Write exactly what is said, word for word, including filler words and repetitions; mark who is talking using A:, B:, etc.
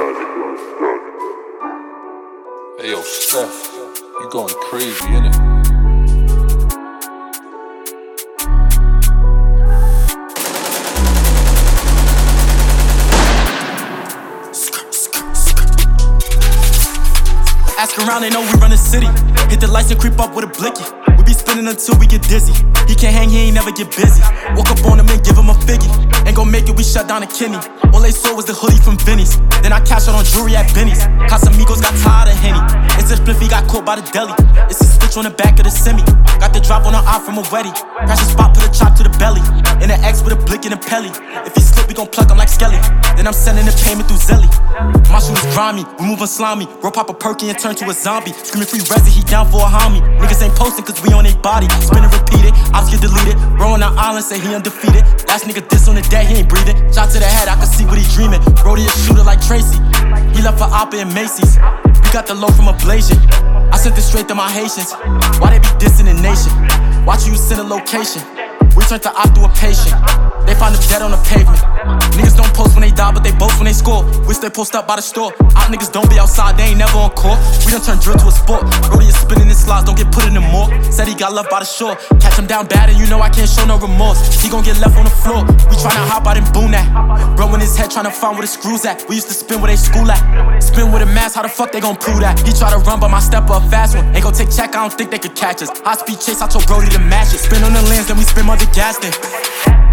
A: Hey yo, Steph, you going crazy, innit?
B: Ask around, they know we run the city. Hit the lights and creep up with a blicky. We be spinning until we get dizzy. He can't hang, he ain't never get busy. Woke up on him and give him a figgy. Ain't gon' make it, we shut down a kidney. All they saw was the hoodie from Vinny's. Then I cashed out on jewelry at Benny's. Casamigos got tired of Henny. It's a spliffy, got caught by the deli. It's a stitch on the back of the semi. Got the drop on her eye from a wedding. Crash the spot, put a chop to the belly. In the X with a blick and a pelly. If he slip, we gon' pluck him like Skelly. Then I'm sending the payment through Zelly. My shooters grimy, we moving slimy. Roll pop a perky and turn to a zombie. Screaming free resi, he down for a homie. Niggas ain't posting cause we on they body. Spin and repeat it, ops get deleted. Bro on the island say he undefeated. Last nigga diss on the dead, he ain't breathing. Shot to the head, I can see what he dreaming. Brody a shooter like Tracy. He left for Oppa and Macy's. We got the low from Ablation. I sent this straight to my Haitians. Why they be dissing the nation? Watch you send a location. We turn to op through a patient. They find them dead on the pavement. Niggas don't post when they die, but they boast when they score. Wish they post up by the store. Out niggas don't be outside, they ain't never on court. We done turn drill to a sport. Brody is spinning his slots, don't get put in the more. Said he got left by the shore. Catch him down bad and you know I can't show no remorse. He gon' get left on the floor. We tryna hop out and boom that. Bro in his head tryna find where the screws at. We used to spin where they school at. Spin with a mask, how the fuck they gon' prove that? He try to run, but my stepper a fast one. Ain't gon' take check, I don't think they could catch us. High speed chase, I told Brody to match it. Spin on the lens, then we spin mother gas then.